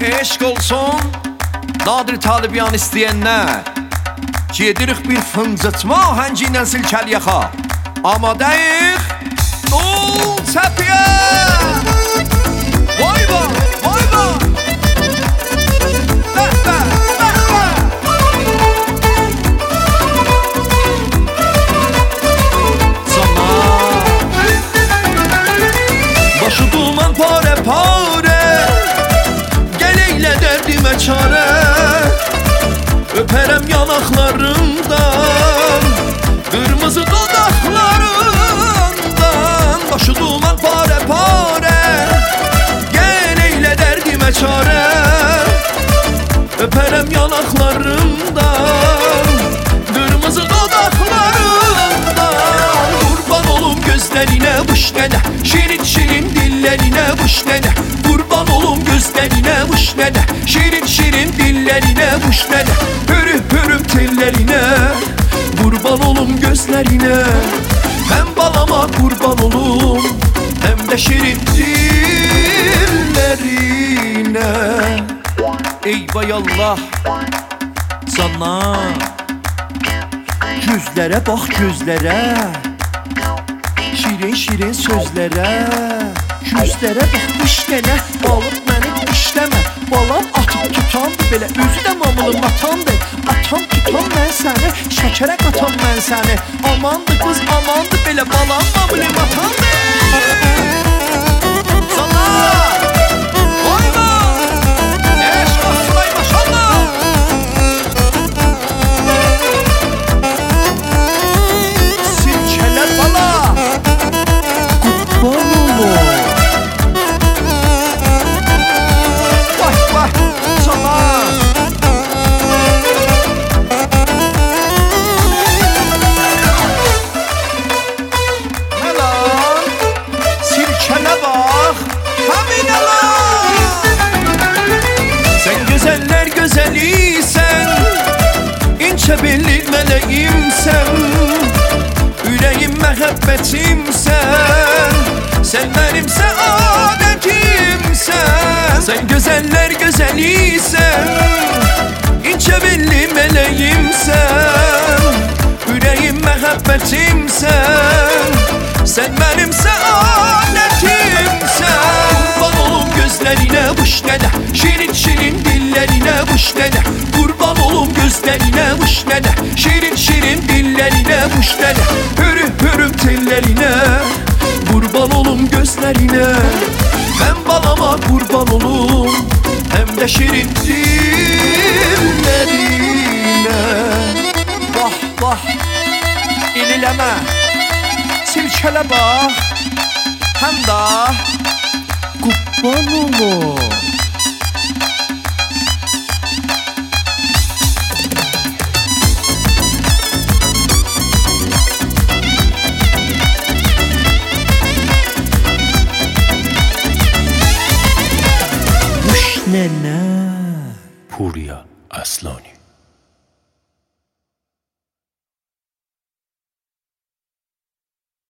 eşq olsun Nadir Talibiyan istəyənlər Gedirik bir fıncıtma həngi ilə silkəliyaxa Amadəyik Dol çəpiyə Vay vay, vay vay Bəh bəh, bəh bəh Zaman Başı duman pare pare Gel eyle derdime çare Öperem yanaklarından Kırmızı dudaklarından Başı duman pare pare Gel eyle derdime çare Öperem yanaklarından Kırmızı dudaklarından Kurban olum gözlerine vış nene Şirin şirin dillerine vış nene Kurban olum gözlerine vış nene Şirin şirin dillerine vış nene Hürüm hürüm tellerine Kurban olum gözlerine Hem balama kurban olum Hem de şirin dillerine Eyvay Allah Sana Gözlere bak gözlere Şirin şirin sözlere Gözlere bak işlene Alıp məni işləmə Balam atıp tutandı belə Özü də mamılım atandı Atam tutan mən səni Şəkərə qatan mən səni Amandı qız amandı belə Balam mamılım atandı Sana Oyma Eşq asılay maşallah Silkələr bala Qurban olur Vay vay sana Ne lan Silkene bak Hamine lan Sen güzeller güzeliysen İnce belli meleğimsen Yüreğim məhəbbətimsən Sen benim saadetimsen Sen güzeller güzeliysen İnce belli meleğimsen Yüreğim məhəbbətimsen Sen benim saadetimsen Kurban olum gözlerine vış nene Şirin şirin dillerine vış nene Kurban olum gözlerine vış nene Şirin şirin dillerine vış nene Hürüm hürüm tellerine Kurban olum gözlerine Ben balama kurban olum Hem de şirin dillerine Vah vah İlileme Silkele bak Hem da Kurban olum Nene Purya Aslani